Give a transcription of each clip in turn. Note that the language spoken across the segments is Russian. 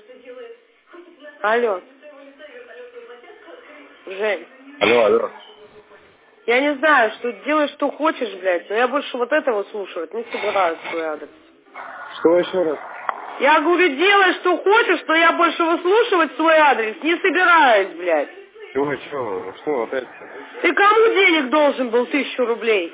Алло. Жень. Алло, алло. Я не знаю, что делай, что хочешь, блядь, но я больше вот этого слушать не собираюсь в свой адрес. Что еще раз? Я говорю, делай, что хочешь, но я больше выслушивать свой адрес не собираюсь, блядь. Чего? Что опять? Ты кому денег должен был 1000 рублей?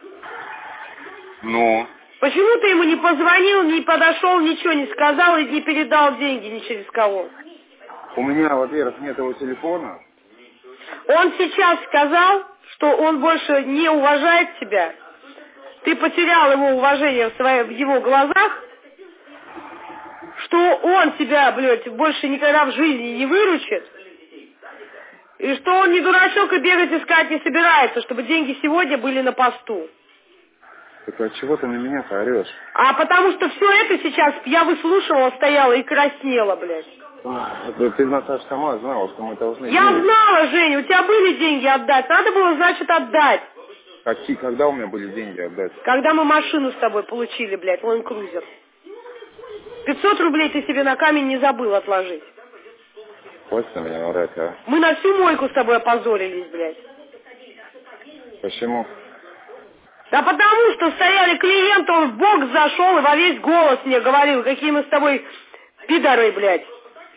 Ну? Почему ты ему не позвонил, не подошел, ничего не сказал и не передал деньги ни через кого? У меня, во-первых, нет его телефона. Он сейчас сказал, что он больше не уважает тебя. Ты потерял его уважение в его глазах, что он тебя, блядь, больше никогда в жизни не выручит. И что он не дурачок и бегать искать не собирается, чтобы деньги сегодня были на посту. Так от чего ты на меня-то орешь? А потому что все это сейчас я выслушивала, стояла и краснела, блядь. Ты, Наташа, сама знала, что мы должны Я денег. знала, Женя, у тебя были деньги отдать. Надо было, значит, отдать. Когда у меня были деньги отдать? Когда мы машину с тобой получили, блядь, Land Cruiser. 500 рублей ты себе на камень не забыл отложить. Хватит на меня орать, а? Мы на всю мойку с тобой опозорились, блядь. Почему? Да потому что стояли клиенты, он в бок зашел и во весь голос мне говорил, какие мы с тобой пидоры, блядь.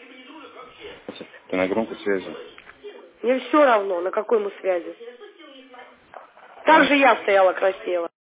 Ты на громкой связи. Мне все равно, на какой мы связи. Так Ладно. же я стояла краснела.